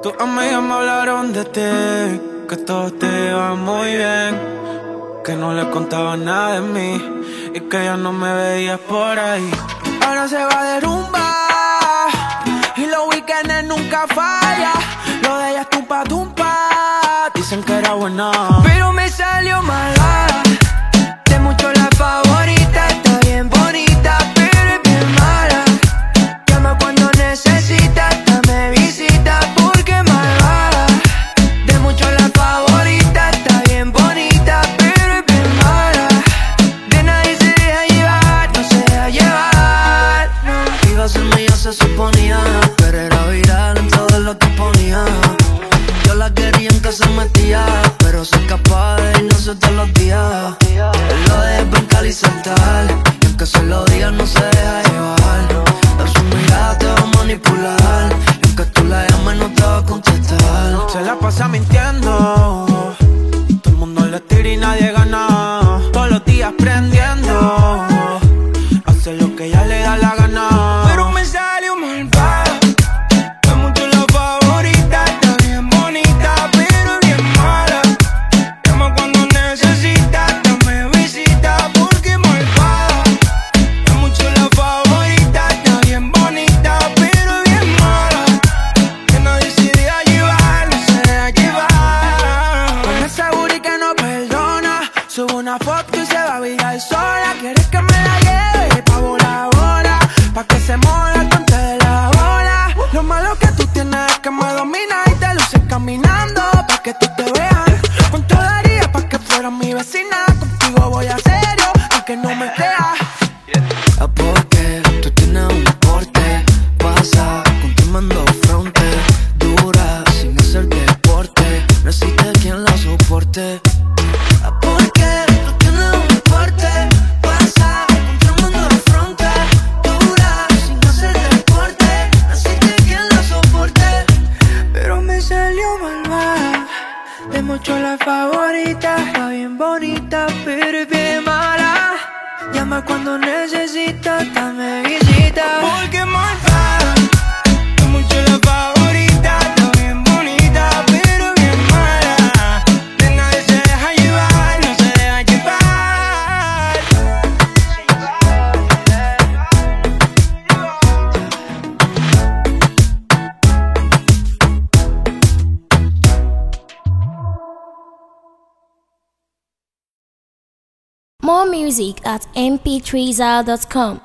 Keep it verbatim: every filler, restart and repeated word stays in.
Tus amigas me hablaron de ti, que todo te iba muy bien, que no le contaba nada de mí y que ya no me veías por ahí. Ahora se va de rumba y los weekends nunca falla. Lo de ella es tumpa tumpa, dicen que era buena, pero me salió malvada. De mucho la favorita, está bien bonita, pero es bien mala. Llama cuando necesita, hasta me visita porque es malvada. De mucho la favorita, está bien bonita, pero es bien mala. De nadie se deja llevar, no se deja llevar, no. Iba a ser mía, se suponía, pero era viral en todo lo que ponía. Yo la quería en que se metía, pero se escapaba de irnos todos los días. Él lo deja brincar y saltar, y aunque se lo diga no se deja llevar. De su mirada te va a manipular, y aunque tú la llames no te va a contestar. Se la pasa mintiendo, todo el mundo le tira y nadie gana. Todos los días prendiendo, hace lo que ella le da la gana, pero me salió malvada. Subo una foto y se va a virar sola. Quieres que me la lleve pa' bola bola, pa' que se moja el puente de la bola. Lo malo que tú tienes es que me dominas y te luces caminando, pa' que tú te veas. Cuánto daría pa' que fueras mi vecina. Contigo voy a serio, aunque no me creas. ¿A por qué? Tú tienes un porte, pasa con tu mando fronte, dura sin hacer deporte, no existe quien la soporte. Mucho la favorita, está bien bonita, pero es bien mala. Llama cuando necesita, hasta me visita porque es malvada. Es mucho la favorita, está bien bonita, pero es bien mala. De nadie se deja llevar, no se deja llevar. More music at m p three zal dot com.